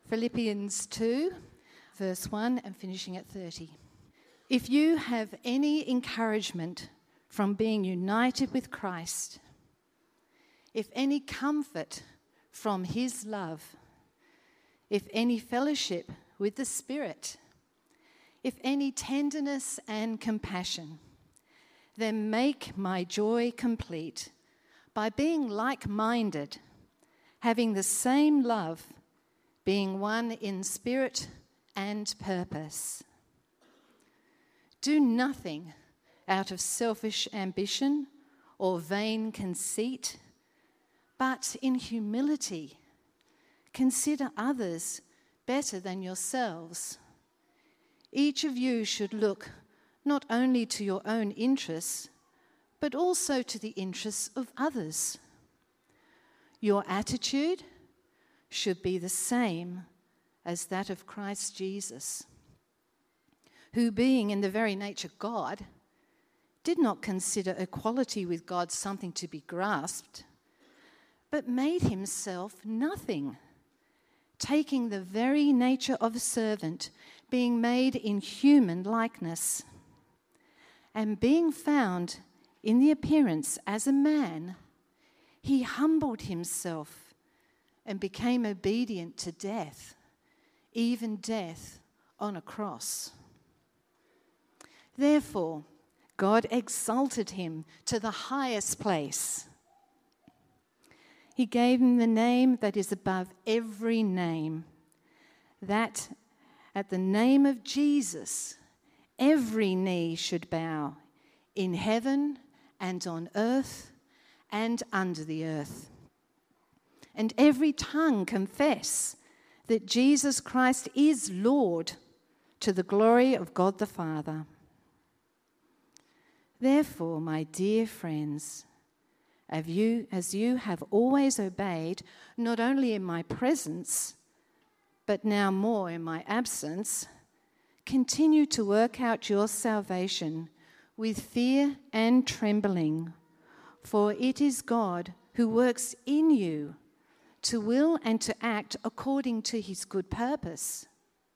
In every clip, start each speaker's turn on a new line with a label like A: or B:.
A: Philippians 2, verse 1 and finishing at 30. If you have any encouragement from being united with Christ, if any comfort from his love, if any fellowship with the Spirit, if any tenderness and compassion, then make my joy complete by being like-minded, having the same love, being one in spirit and purpose. Do nothing out of selfish ambition or vain conceit, but in humility consider others better than yourselves. Each of you should look not only to your own interests, but also to the interests of others. Your attitude should be the same as that of Christ Jesus, who, being in the very nature God, did not consider equality with God something to be grasped, but made himself nothing, taking the very nature of a servant, being made in human likeness, and being found in the appearance as a man, he humbled himself and became obedient to death, even death on a cross. Therefore, God exalted him to the highest place. He gave him the name that is above every name, that at the name of Jesus, every knee should bow in heaven and on earth and under the earth, and every tongue confess that Jesus Christ is Lord, to the glory of God the Father. Therefore, my dear friends, as you have always obeyed, not only in my presence, but now more in my absence, continue to work out your salvation with fear and trembling, for it is God who works in you to will and to act according to his good purpose.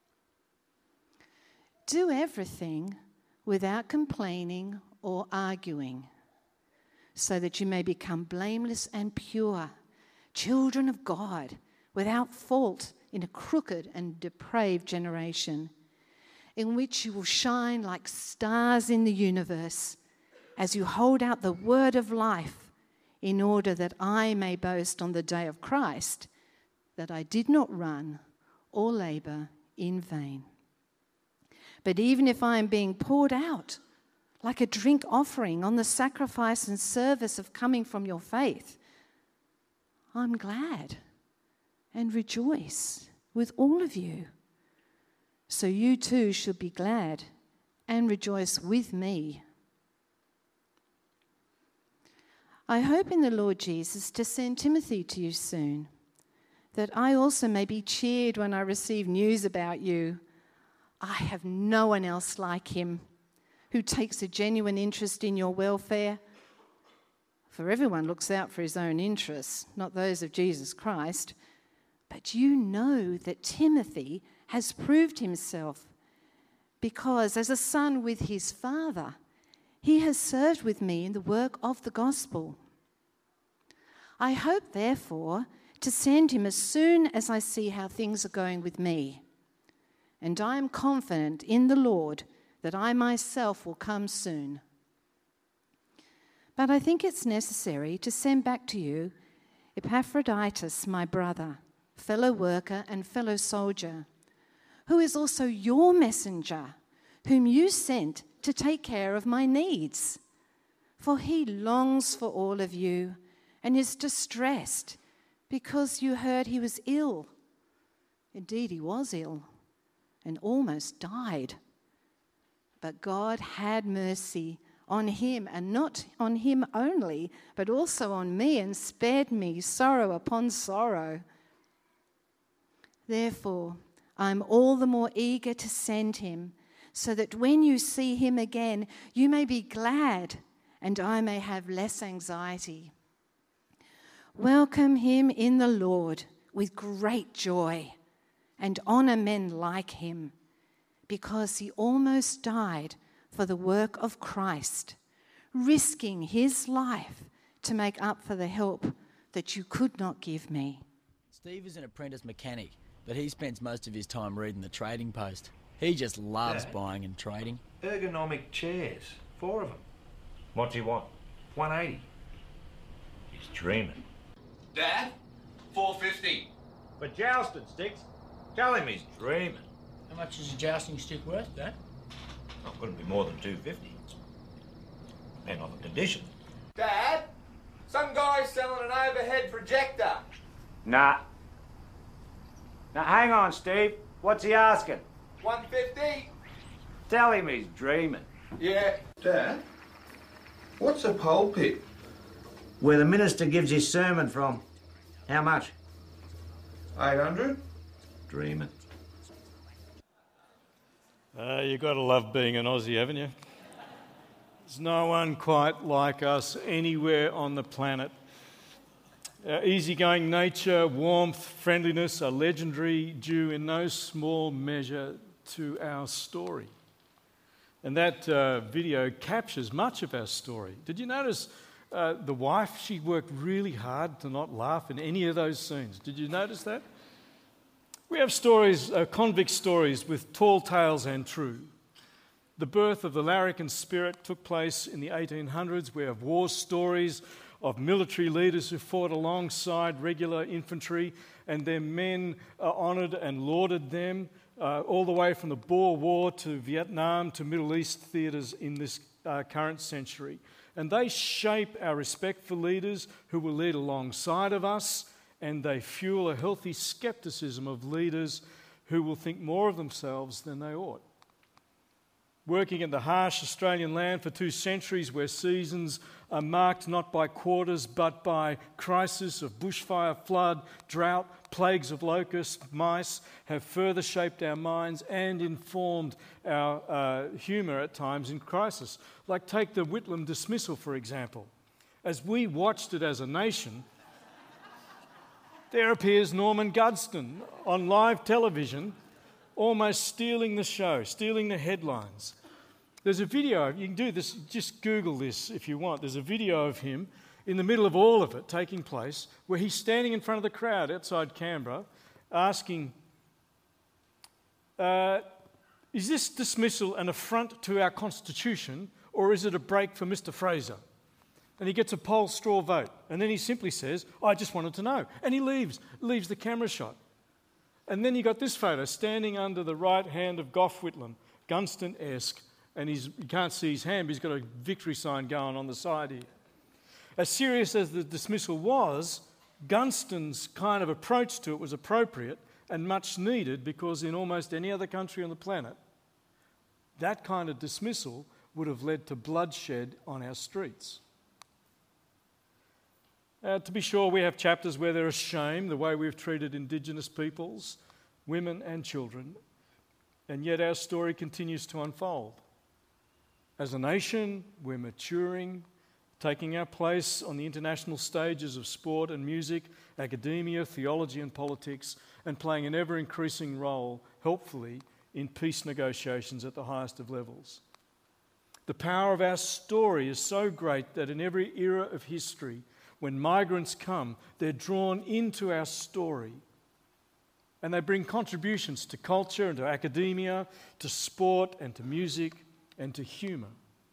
A: Do everything without complaining or arguing, so that you may become blameless and pure, children of God, without fault in a crooked and depraved generation, in which you will shine like stars in the universe, as you hold out the word of life, in order that I may boast on the day of Christ that I did not run or labor in vain. But even if I am being poured out like a drink offering on the sacrifice and service of coming from your faith, I'm glad and rejoice with all of you. So you too should be glad and rejoice with me. I hope in the Lord Jesus to send Timothy to you soon, that I also may be cheered when I receive news about you. I have no one else like him, who takes a genuine interest in your welfare. For everyone looks out for his own interests, not those of Jesus Christ. But you know that Timothy has proved himself, because as a son with his father, he has served with me in the work of the gospel. I hope, therefore, to send him as soon as I see how things are going with me. And I am confident in the Lord that I myself will come soon. But I think it's necessary to send back to you Epaphroditus, my brother, fellow worker and fellow soldier, who is also your messenger, whom you sent to take care of my needs. For he longs for all of you and is distressed because you heard he was ill. Indeed, he was ill and almost died. But God had mercy on him, and not on him only, but also on me, and spared me sorrow upon sorrow. Therefore, I'm all the more eager to send him, so that when you see him again, you may be glad, and I may have less anxiety. Welcome him in the Lord with great joy, and honour men like him, because he almost died for the work of Christ, risking his life to make up for the help that you could not give me.
B: Steve is an apprentice mechanic, but he spends most of his time reading the Trading Post. He just loves buying and trading.
C: Ergonomic chairs, 4 of them. What do you want? 180. He's dreaming.
D: Dad, 450.
C: For jousting sticks, tell him he's dreaming.
E: How much is a jousting stick worth, Dad?
C: Not going to be more than 250. Depend on the condition.
D: Dad, some guy's selling an overhead projector.
F: Nah. Now, hang on, Steve. What's he asking?
D: 150.
F: Tell him he's dreaming.
D: Yeah.
G: Dad, what's a pulpit?
F: Where the minister gives his sermon from. How much?
G: 800?
C: Dreaming.
H: You've got to love being an Aussie, haven't you? There's no one quite like us anywhere on the planet. Our easygoing nature, warmth, friendliness are legendary, due in no small measure to our story. And that video captures much of our story. Did you notice the wife? She worked really hard to not laugh in any of those scenes. Did you notice that? We have stories, convict stories with tall tales and true. The birth of the larrikin spirit took place in the 1800s. We have war stories of military leaders who fought alongside regular infantry, and their men honoured and lauded them, all the way from the Boer War to Vietnam to Middle East theatres in this current century. And they shape our respect for leaders who will lead alongside of us, and they fuel a healthy scepticism of leaders who will think more of themselves than they ought. Working in the harsh Australian land for 2 centuries, where seasons are marked not by quarters but by crisis of bushfire, flood, drought, plagues of locusts, mice, have further shaped our minds and informed our humour at times in crisis. Like take the Whitlam dismissal, for example. As we watched it as a nation, there appears Norman Gudston on live television, almost stealing the show, stealing the headlines. There's a video, you can do this, just Google this if you want. There's a video of him in the middle of all of it taking place, where he's standing in front of the crowd outside Canberra asking, is this dismissal an affront to our Constitution, or is it a break for Mr. Fraser? And he gets a poll straw vote. And then he simply says, I just wanted to know. And he leaves the camera shot. And then you got this photo, standing under the right hand of Gough Whitlam, Gunston-esque, and you can't see his hand, but he's got a victory sign going on the side here. As serious as the dismissal was, Gunston's kind of approach to it was appropriate and much needed, because in almost any other country on the planet, that kind of dismissal would have led to bloodshed on our streets. To be sure, we have chapters where there is shame, the way we've treated Indigenous peoples, women and children, and yet our story continues to unfold. As a nation, we're maturing, taking our place on the international stages of sport and music, academia, theology and politics, and playing an ever-increasing role, helpfully, in peace negotiations at the highest of levels. The power of our story is so great that in every era of history, when migrants come, they're drawn into our story, and they bring contributions to culture and to academia, to sport and to music and to humour.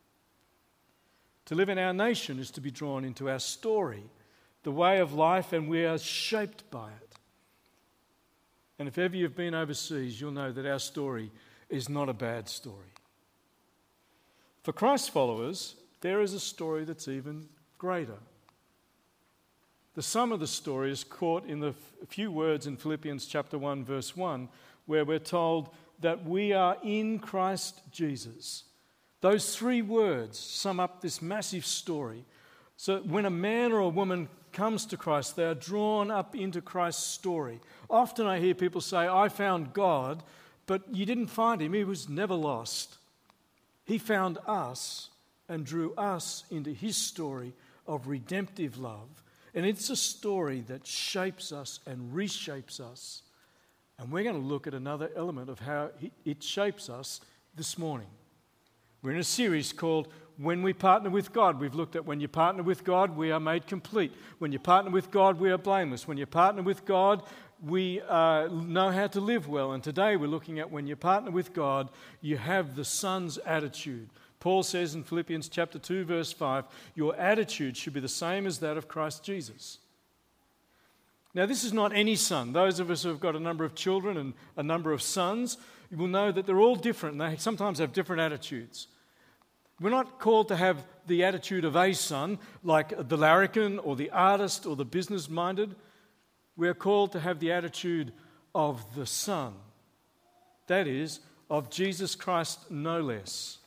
H: To live in our nation is to be drawn into our story, the way of life, and we are shaped by it. And if ever you've been overseas, you'll know that our story is not a bad story. For Christ followers, there is a story that's even greater. The sum of the story is caught in the few words in Philippians chapter 1, verse 1, where we're told that we are in Christ Jesus. Those 3 words sum up this massive story. So when a man or a woman comes to Christ, they are drawn up into Christ's story. Often I hear people say, I found God, but you didn't find him. He was never lost. He found us and drew us into his story of redemptive love. And it's a story that shapes us and reshapes us And we're going to look at another element of how it shapes us this morning. We're in a series called When We Partner with God. We've looked at when you partner with God, we are made complete. When you partner with God, we are blameless. When you partner with God, we know how to live well. And today we're looking at when you partner with God, you have the Son's attitude. Paul says in Philippians chapter 2, verse 5, your attitude should be the same as that of Christ Jesus. Now, this is not any son. Those of us who have got a number of children and a number of sons, you will know that they're all different and they sometimes have different attitudes. We're not called to have the attitude of a son, like the larrikin or the artist or the business-minded. We're called to have the attitude of the Son. That is, of Jesus Christ no less.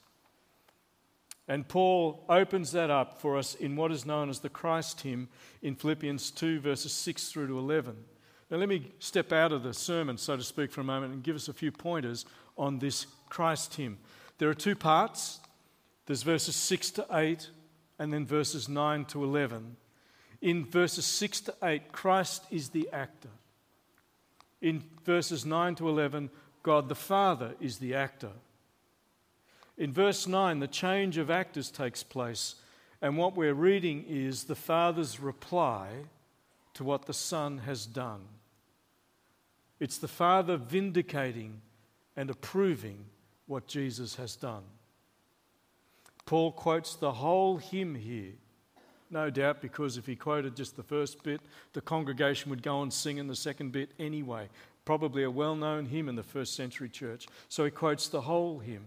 H: And Paul opens that up for us in what is known as the Christ hymn in Philippians 2, verses 6 through to 11. Now let me step out of the sermon, so to speak, for a moment and give us a few pointers on this Christ hymn. There are two parts. There's verses 6 to 8 and then verses 9 to 11. In verses 6 to 8, Christ is the actor. In verses 9 to 11, God the Father is the actor. In verse 9, the change of actors takes place, and what we're reading is the Father's reply to what the Son has done. It's the Father vindicating and approving what Jesus has done. Paul quotes the whole hymn here, no doubt because if he quoted just the first bit, the congregation would go and sing in the second bit anyway. Probably a well-known hymn in the first century church. So he quotes the whole hymn.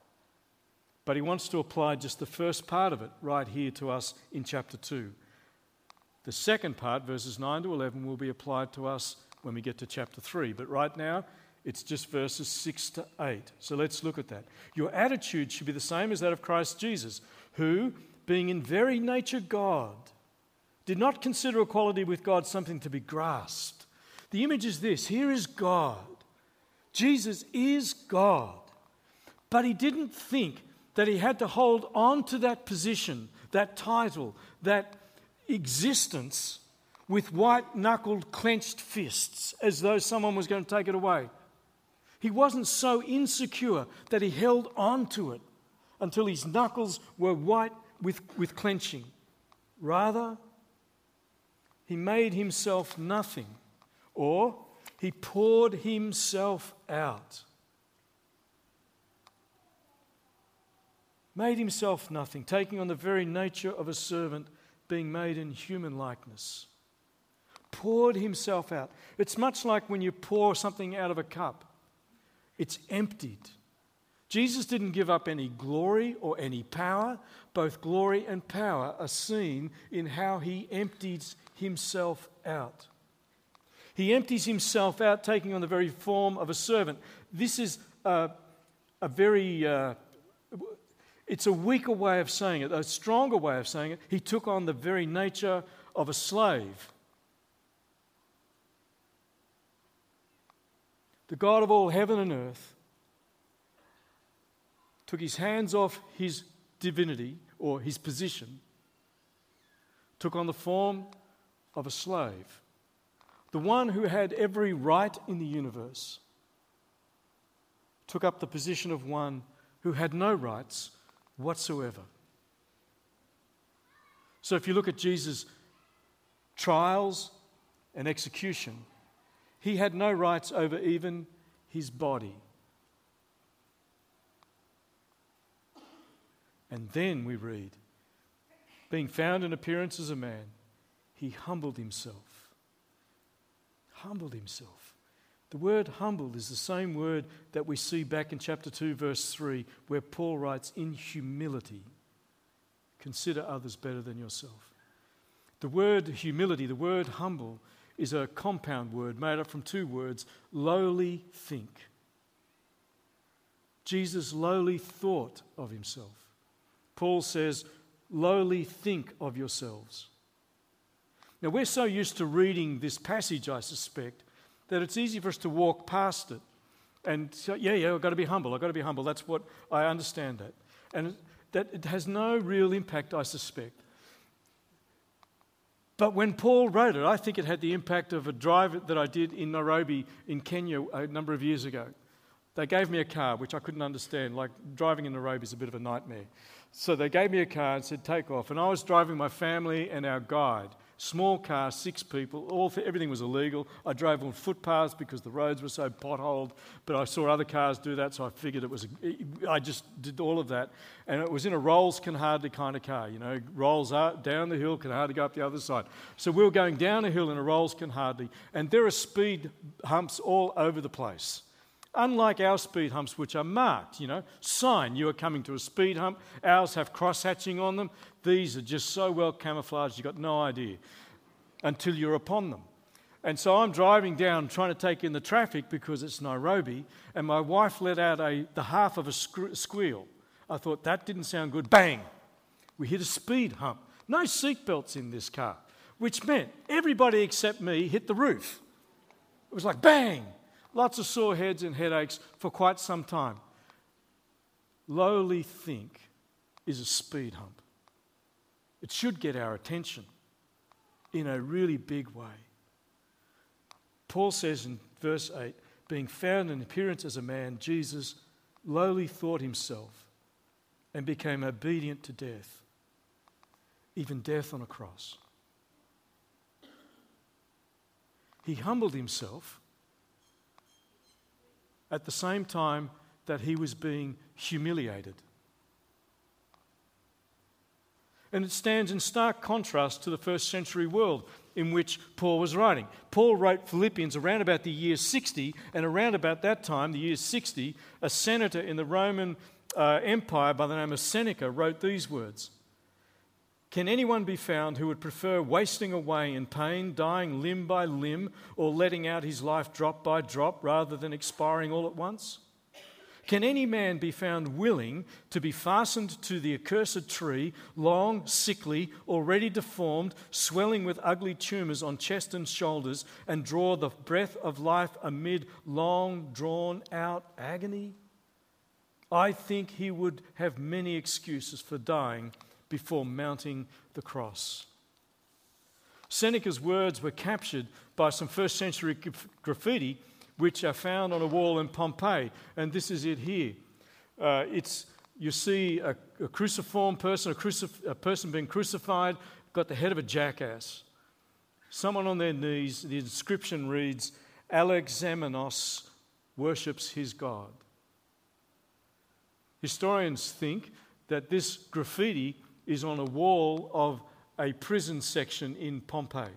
H: But he wants to apply just the first part of it right here to us in chapter 2. The second part, verses 9 to 11, will be applied to us when we get to chapter 3. But right now, it's just verses 6 to 8. So let's look at that. Your attitude should be the same as that of Christ Jesus, who, being in very nature God, did not consider equality with God something to be grasped. The image is this. Here is God. Jesus is God. But he didn't think that he had to hold on to that position, that title, that existence with white-knuckled clenched fists as though someone was going to take it away. He wasn't so insecure that he held on to it until his knuckles were white with clenching. Rather, he made himself nothing, or he poured himself out. Made himself nothing, taking on the very nature of a servant, being made in human likeness. Poured himself out. It's much like when you pour something out of a cup. It's emptied. Jesus didn't give up any glory or any power. Both glory and power are seen in how he empties himself out. He empties himself out, taking on the very form of a servant. This is it's a weaker way of saying it, a stronger way of saying it. He took on the very nature of a slave. The God of all heaven and earth took his hands off his divinity or his position, took on the form of a slave. The one who had every right in the universe took up the position of one who had no rights whatsoever. So if you look at Jesus' trials and execution, he had no rights over even his body. And then we read, being found in appearance as a man, he humbled himself. Humbled himself. The word humbled is the same word that we see back in chapter 2, verse 3, where Paul writes, in humility, consider others better than yourself. The word humility, the word humble, is a compound word made up from two words, lowly think. Jesus lowly thought of himself. Paul says, lowly think of yourselves. Now, we're so used to reading this passage, I suspect, that it's easy for us to walk past it and say, I've got to be humble, That's what I understand that. And that it has no real impact, I suspect. But when Paul wrote it, I think it had the impact of a drive that I did in Nairobi in Kenya a number of years ago. They gave me a car, which I couldn't understand. Like, driving in Nairobi is a bit of a nightmare. So they gave me a car and said, take off. And I was driving my family and our guide. Small car, 6 people, everything was illegal. I drove on footpaths because the roads were so potholed, but I saw other cars do that, so I figured I just did all of that. And it was in a rolls can hardly kind of car, rolls out, down the hill, can hardly go up the other side. So we were going down a hill in a rolls can hardly, and there are speed humps all over the place. Unlike our speed humps, which are marked, sign you are coming to a speed hump. Ours have cross-hatching on them. These are just so well camouflaged, you've got no idea until you're upon them. And so I'm driving down, trying to take in the traffic because it's Nairobi, and my wife let out the half of a squeal. I thought, that didn't sound good. Bang! We hit a speed hump. No seatbelts in this car, which meant everybody except me hit the roof. It was like, bang! Lots of sore heads and headaches for quite some time. Lowly think is a speed hump. It should get our attention in a really big way. Paul says in verse 8, being found in appearance as a man, Jesus lowly thought himself and became obedient to death, even death on a cross. He humbled himself at the same time that he was being humiliated. And it stands in stark contrast to the first century world in which Paul was writing. Paul wrote Philippians around about the year 60, and around about that time, the year 60, a senator in the Roman Empire by the name of Seneca wrote these words: "Can anyone be found who would prefer wasting away in pain, dying limb by limb, or letting out his life drop by drop rather than expiring all at once? Can any man be found willing to be fastened to the accursed tree, long, sickly, already deformed, swelling with ugly tumours on chest and shoulders, and draw the breath of life amid long, drawn-out agony? I think he would have many excuses for dying before mounting the cross." Seneca's words were captured by some first century graffiti which are found on a wall in Pompeii, and this is it here. You see a cruciform person, a person being crucified, got the head of a jackass. Someone on their knees, the inscription reads, "Alexamenos worships his God." Historians think that this graffiti is on a wall of a prison section in Pompeii.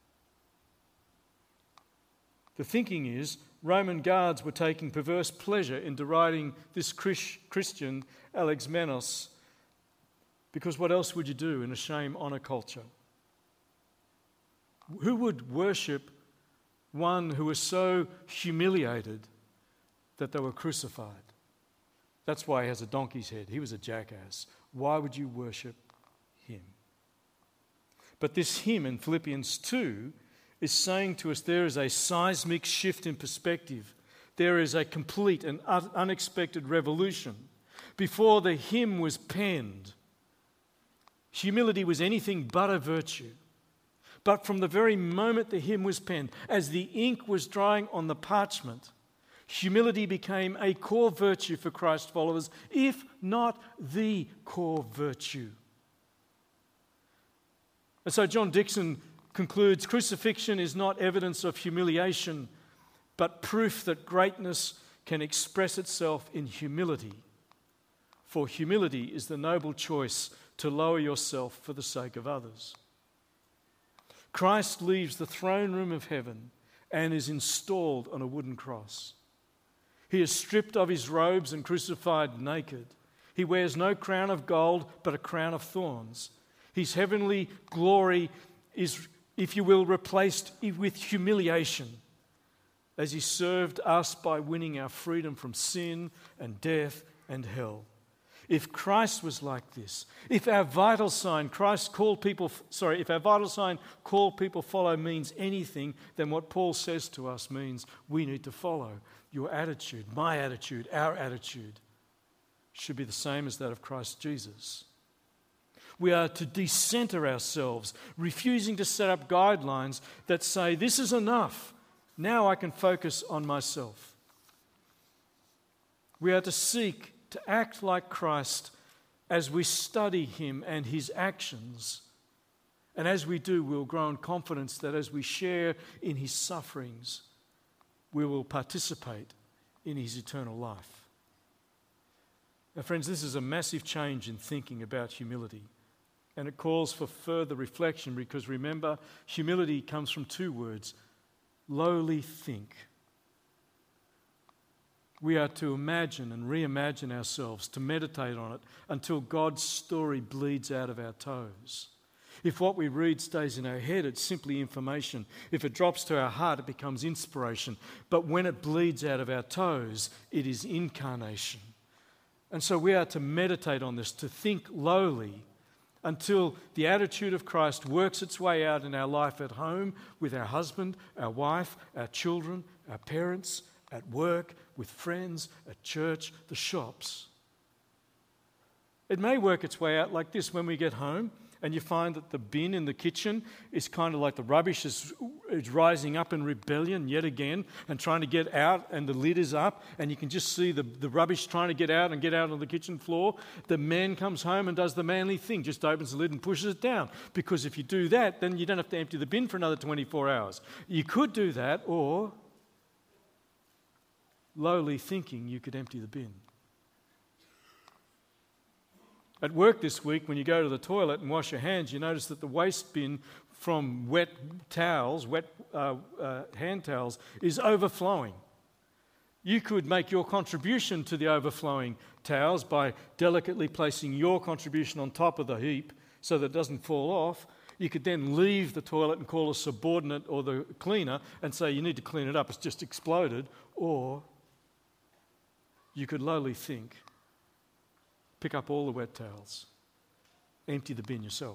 H: The thinking is Roman guards were taking perverse pleasure in deriding this Christian Alexamenos, because what else would you do in a shame-honour culture? Who would worship one who was so humiliated that they were crucified? That's why he has a donkey's head. He was a jackass. Why would you worship him? But this hymn in Philippians 2 is saying to us there is a seismic shift in perspective. There is a complete and unexpected revolution. Before the hymn was penned, humility was anything but a virtue. But from the very moment the hymn was penned, as the ink was drying on the parchment, humility became a core virtue for Christ followers, if not the core virtue. And so John Dixon concludes, crucifixion is not evidence of humiliation, but proof that greatness can express itself in humility. For humility is the noble choice to lower yourself for the sake of others. Christ leaves the throne room of heaven and is installed on a wooden cross. He is stripped of his robes and crucified naked. He wears no crown of gold, but a crown of thorns. His heavenly glory is, if you will, replaced with humiliation as he served us by winning our freedom from sin and death and hell. If Christ was like this, if our vital sign call people follow means anything, then what Paul says to us means we need to follow. Your attitude, my attitude, our attitude should be the same as that of Christ Jesus. We are to decenter ourselves, refusing to set up guidelines that say, this is enough. Now I can focus on myself. We are to seek to act like Christ as we study him and his actions. And as we do, we'll grow in confidence that as we share in his sufferings, we will participate in his eternal life. Now, friends, this is a massive change in thinking about humility. And it calls for further reflection because remember, humility comes from two words, lowly think. We are to imagine and reimagine ourselves, to meditate on it until God's story bleeds out of our toes. If what we read stays in our head, it's simply information. If it drops to our heart, it becomes inspiration. But when it bleeds out of our toes, it is incarnation. And so we are to meditate on this, to think lowly until the attitude of Christ works its way out in our life at home, with our husband, our wife, our children, our parents, at work, with friends, at church, the shops. It may work its way out like this when we get home and you find that the bin in the kitchen is kind of like the rubbish is rising up in rebellion yet again and trying to get out, and the lid is up and you can just see the rubbish trying to get out on the kitchen floor. The man comes home and does the manly thing, just opens the lid and pushes it down. Because if you do that, then you don't have to empty the bin for another 24 hours. You could do that, or lowly thinking you could empty the bin. At work this week, when you go to the toilet and wash your hands, you notice that the waste bin from wet towels, hand towels, is overflowing. You could make your contribution to the overflowing towels by delicately placing your contribution on top of the heap so that it doesn't fall off. You could then leave the toilet and call a subordinate or the cleaner and say, you need to clean it up, it's just exploded. Or you could lowly think, pick up all the wet towels, empty the bin yourself.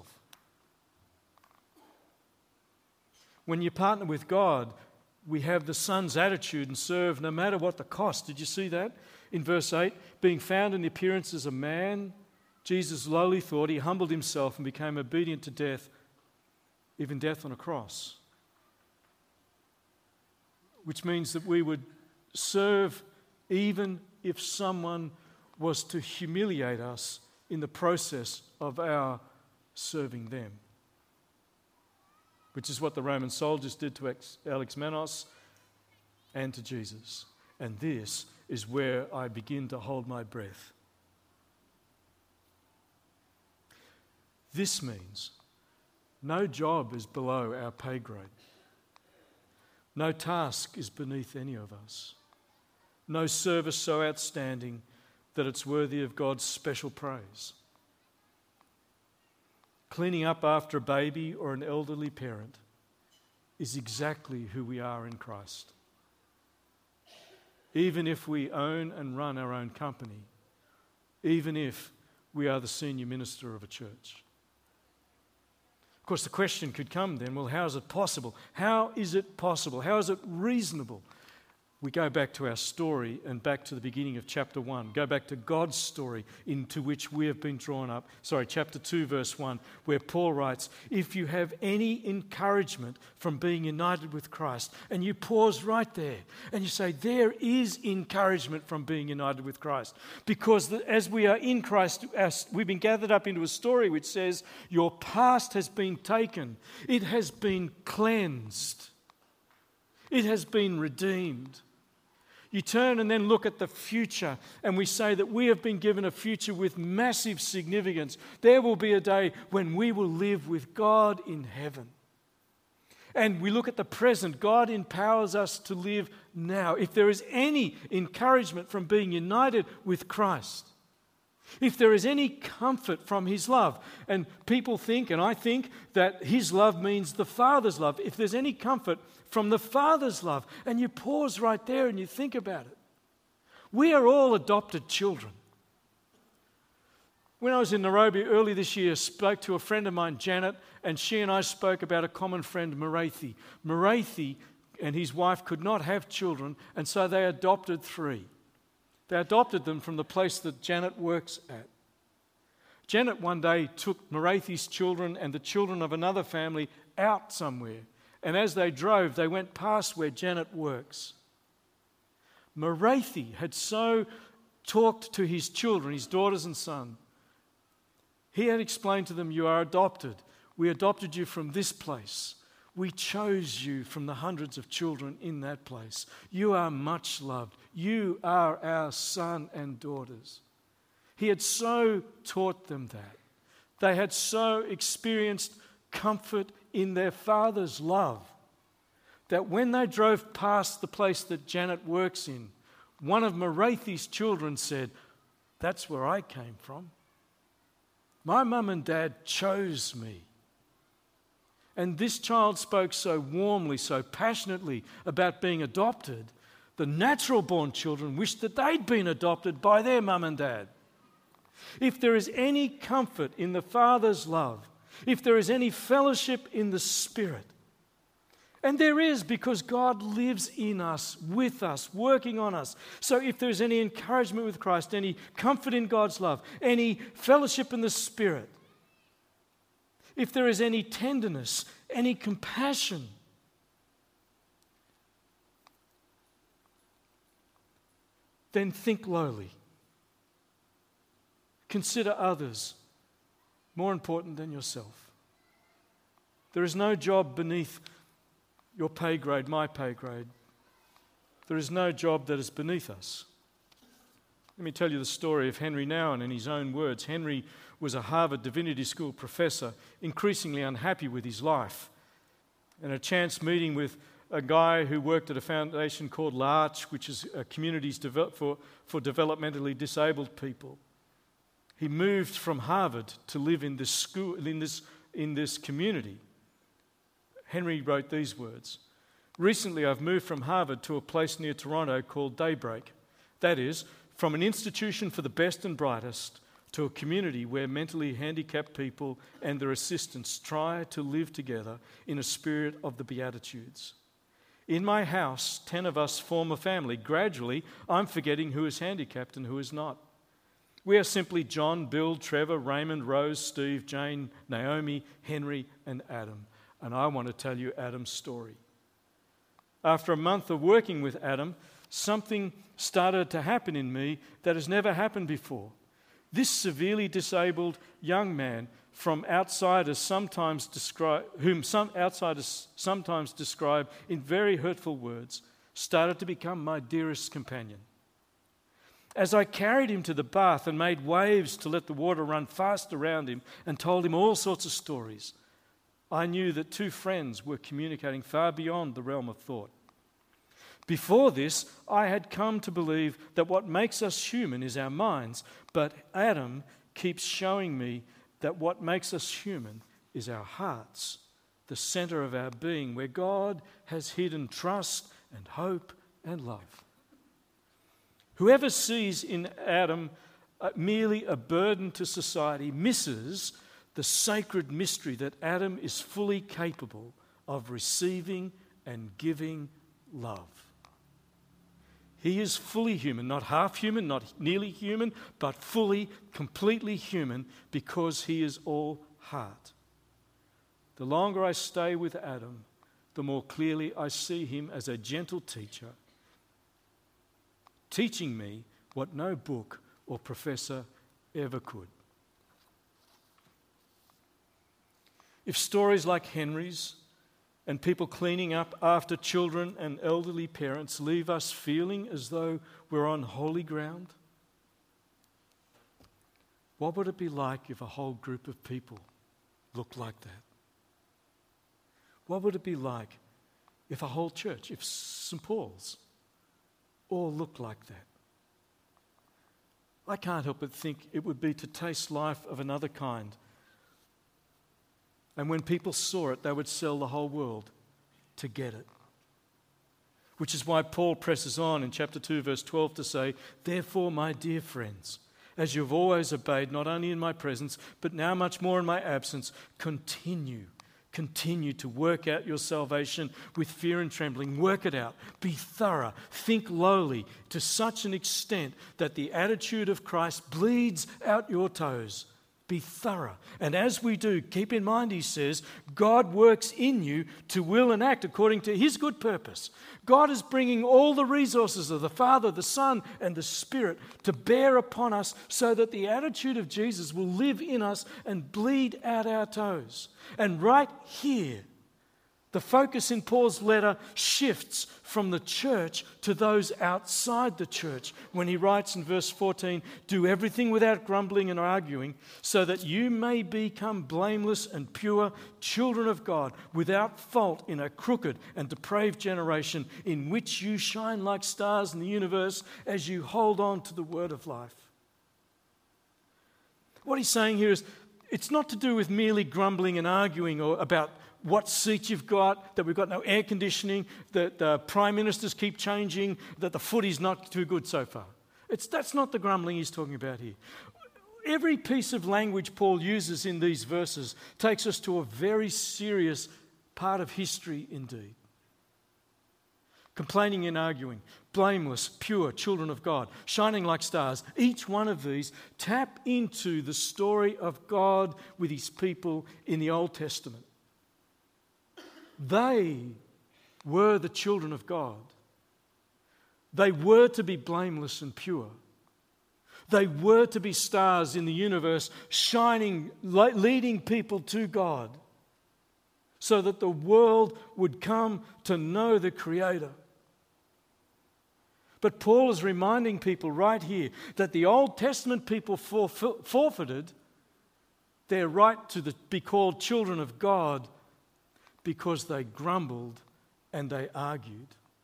H: When you partner with God, we have the Son's attitude and serve no matter what the cost. Did you see that? In verse 8, being found in the appearance as a man, Jesus lowly thought, he humbled himself and became obedient to death, even death on a cross. Which means that we would serve even if someone was to humiliate us in the process of our serving them. Which is what the Roman soldiers did to Alexmenos and to Jesus. And this is where I begin to hold my breath. This means no job is below our pay grade. No task is beneath any of us. No service so outstanding that it's worthy of God's special praise. Cleaning up after a baby or an elderly parent is exactly who we are in Christ. Even if we own and run our own company, even if we are the senior minister of a church. Of course, the question could come then, well, how is it possible? How is it possible? How is it reasonable? We go back to our story and back to the beginning of chapter 1. Go back to God's story into which we have been drawn up. Chapter 2, verse 1, where Paul writes, if you have any encouragement from being united with Christ, and you pause right there and you say, there is encouragement from being united with Christ. Because as we are in Christ, we've been gathered up into a story which says, your past has been taken. It has been cleansed. It has been redeemed. You turn and then look at the future, and we say that we have been given a future with massive significance. There will be a day when we will live with God in heaven. And we look at the present. God empowers us to live now. If there is any encouragement from being united with Christ, if there is any comfort from his love, and people think, and I think, that his love means the Father's love. If there's any comfort from the Father's love, and you pause right there and you think about it. We are all adopted children. When I was in Nairobi early this year, I spoke to a friend of mine, Janet, and she and I spoke about a common friend, Marathi. Marathi and his wife could not have children, and so they adopted 3. They adopted them from the place that Janet works at. Janet one day took Morathi's children and the children of another family out somewhere. And as they drove, they went past where Janet works. Morathi had so talked to his children, his daughters and son. He had explained to them, you are adopted. We adopted you from this place. We chose you from the hundreds of children in that place. You are much loved. You are our son and daughters. He had so taught them that. They had so experienced comfort in their Father's love that when they drove past the place that Janet works in, one of Morathi's children said, that's where I came from. My mum and dad chose me. And this child spoke so warmly, so passionately about being adopted, the natural-born children wished that they'd been adopted by their mum and dad. If there is any comfort in the Father's love, if there is any fellowship in the Spirit, and there is, because God lives in us, with us, working on us. So if there's any encouragement with Christ, any comfort in God's love, any fellowship in the Spirit, if there is any tenderness, any compassion, then think lowly. Consider others more important than yourself. There is no job beneath your pay grade, my pay grade. There is no job that is beneath us. Let me tell you the story of Henry Nouwen in his own words. Henry was a Harvard Divinity School professor, increasingly unhappy with his life. And a chance meeting with a guy who worked at a foundation called L'Arche, which is communities for developmentally disabled people. He moved from Harvard to live in this school, in this community. Henry wrote these words: recently I've moved from Harvard to a place near Toronto called Daybreak. That is, from an institution for the best and brightest to a community where mentally handicapped people and their assistants try to live together in a spirit of the Beatitudes. In my house, 10 of us form a family. Gradually, I'm forgetting who is handicapped and who is not. We are simply John, Bill, Trevor, Raymond, Rose, Steve, Jane, Naomi, Henry, and Adam. And I want to tell you Adam's story. After a month of working with Adam, something started to happen in me that has never happened before. This severely disabled young man whom outsiders sometimes describe in very hurtful words, started to become my dearest companion. As I carried him to the bath and made waves to let the water run fast around him and told him all sorts of stories, I knew that two friends were communicating far beyond the realm of thought. Before this, I had come to believe that what makes us human is our minds, but Adam keeps showing me that what makes us human is our hearts, the center of our being, where God has hidden trust and hope and love. Whoever sees in Adam merely a burden to society misses the sacred mystery that Adam is fully capable of receiving and giving love. He is fully human, not half human, not nearly human, but fully, completely human because he is all heart. The longer I stay with Adam, the more clearly I see him as a gentle teacher, teaching me what no book or professor ever could. If stories like Henry's and people cleaning up after children and elderly parents leave us feeling as though we're on holy ground, what would it be like if a whole group of people looked like that? What would it be like if a whole church, if St. Paul's, all looked like that? I can't help but think it would be to taste life of another kind. And when people saw it, they would sell the whole world to get it. Which is why Paul presses on in chapter 2, verse 12 to say, therefore, my dear friends, as you've always obeyed, not only in my presence, but now much more in my absence, continue to work out your salvation with fear and trembling. Work it out. Be thorough. Think lowly to such an extent that the attitude of Christ bleeds out your toes. Be thorough. And as we do, keep in mind, he says, God works in you to will and act according to his good purpose. God is bringing all the resources of the Father, the Son, and the Spirit to bear upon us so that the attitude of Jesus will live in us and bleed out our toes. And right here, the focus in Paul's letter shifts from the church to those outside the church when he writes in verse 14, do everything without grumbling and arguing, so that you may become blameless and pure children of God, without fault in a crooked and depraved generation, in which you shine like stars in the universe as you hold on to the word of life. What he's saying here is, it's not to do with merely grumbling and arguing or about what seat you've got, that we've got no air conditioning, that the prime ministers keep changing, that the footy's not too good so far. That's not the grumbling he's talking about here. Every piece of language Paul uses in these verses takes us to a very serious part of history indeed. Complaining and arguing, blameless, pure children of God, shining like stars. Each one of these tap into the story of God with his people in the Old Testament. They were the children of God. They were to be blameless and pure. They were to be stars in the universe, shining, leading people to God, so that the world would come to know the Creator. But Paul is reminding people right here that the Old Testament people forfeited their right to be called children of God because they grumbled and they argued.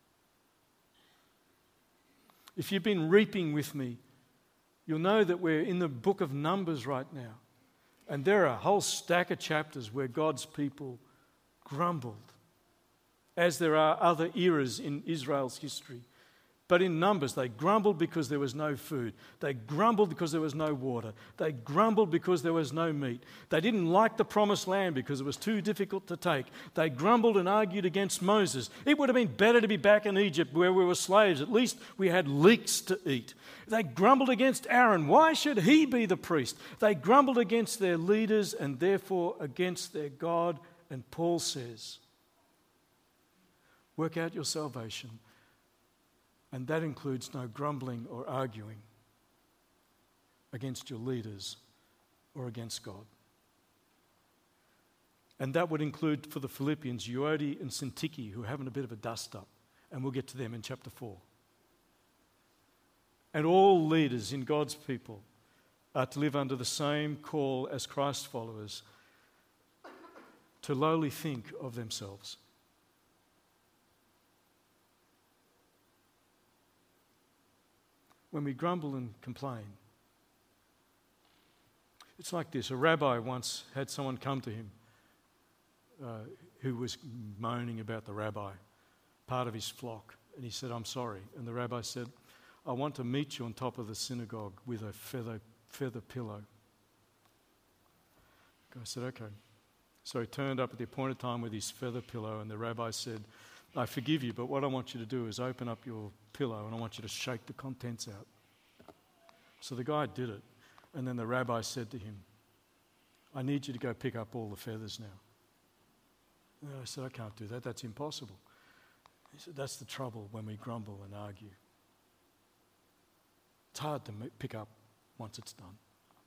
H: If you've been reaping with me, you'll know that we're in the book of Numbers right now. And there are a whole stack of chapters where God's people grumbled, as there are other eras in Israel's history. But in Numbers, they grumbled because there was no food. They grumbled because there was no water. They grumbled because there was no meat. They didn't like the promised land because it was too difficult to take. They grumbled and argued against Moses. It would have been better to be back in Egypt where we were slaves. At least we had leeks to eat. They grumbled against Aaron. Why should he be the priest? They grumbled against their leaders and therefore against their God. And Paul says, work out your salvation. And that includes no grumbling or arguing against your leaders or against God. And that would include for the Philippians, Euodia and Syntyche, who are having a bit of a dust-up. And we'll get to them in chapter 4. And all leaders in God's people are to live under the same call as Christ followers, to lowly think of themselves. When we grumble and complain, it's like this. A rabbi once had someone come to him who was moaning about the rabbi, part of his flock. And he said, I'm sorry. And the rabbi said, I want to meet you on top of the synagogue with a feather pillow. The guy said, okay. So he turned up at the appointed time with his feather pillow, and the rabbi said, I forgive you, but what I want you to do is open up your pillow and I want you to shake the contents out. So the guy did it. And then the rabbi said to him, I need you to go pick up all the feathers now. And I said, I can't do that. That's impossible. He said, that's the trouble when we grumble and argue. It's hard to pick up once it's done.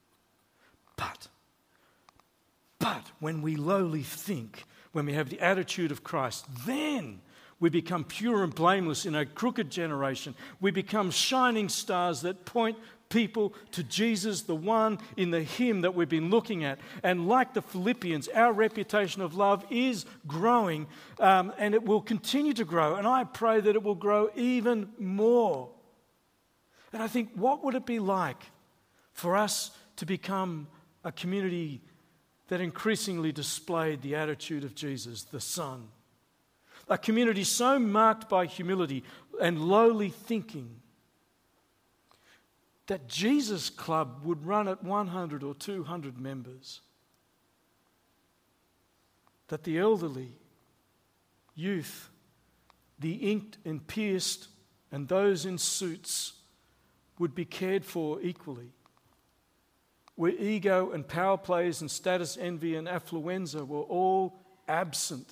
H: But when we lowly think, when we have the attitude of Christ, then we become pure and blameless in a crooked generation. We become shining stars that point people to Jesus, the one in the hymn that we've been looking at. And like the Philippians, our reputation of love is growing, and it will continue to grow. And I pray that it will grow even more. And I think, what would it be like for us to become a community that increasingly displayed the attitude of Jesus, the Son? A community so marked by humility and lowly thinking that Jesus Club would run at 100 or 200 members. That the elderly, youth, the inked and pierced, and those in suits would be cared for equally. where ego and power plays and status envy and affluenza were all absent.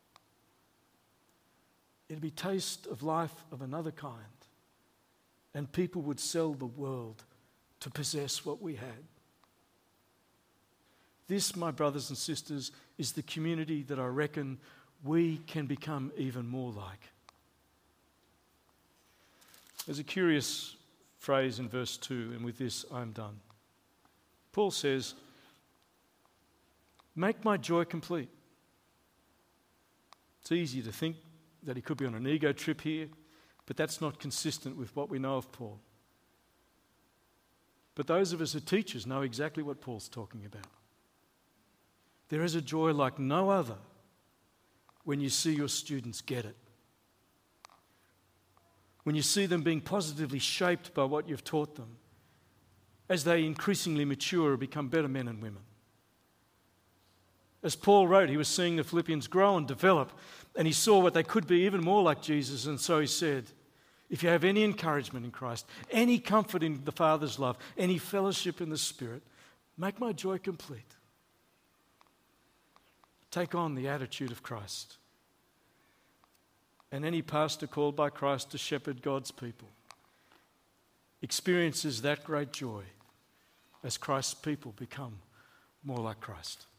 H: It'd be taste of life of another kind, and people would sell the world to possess what we had. This, my brothers and sisters, is the community that I reckon we can become even more like. There's a curious phrase in verse 2, and with this I'm done. Paul says, "Make my joy complete." It's easy to think that he could be on an ego trip here, but that's not consistent with what we know of Paul. But those of us who are teachers know exactly what Paul's talking about. There is a joy like no other when you see your students get it. When you see them being positively shaped by what you've taught them, as they increasingly mature and become better men and women. As Paul wrote, he was seeing the Philippians grow and develop, and he saw what they could be even more like Jesus, and so he said, if you have any encouragement in Christ, any comfort in the Father's love, any fellowship in the Spirit, make my joy complete. Take on the attitude of Christ. And any pastor called by Christ to shepherd God's people experiences that great joy as Christ's people become more like Christ.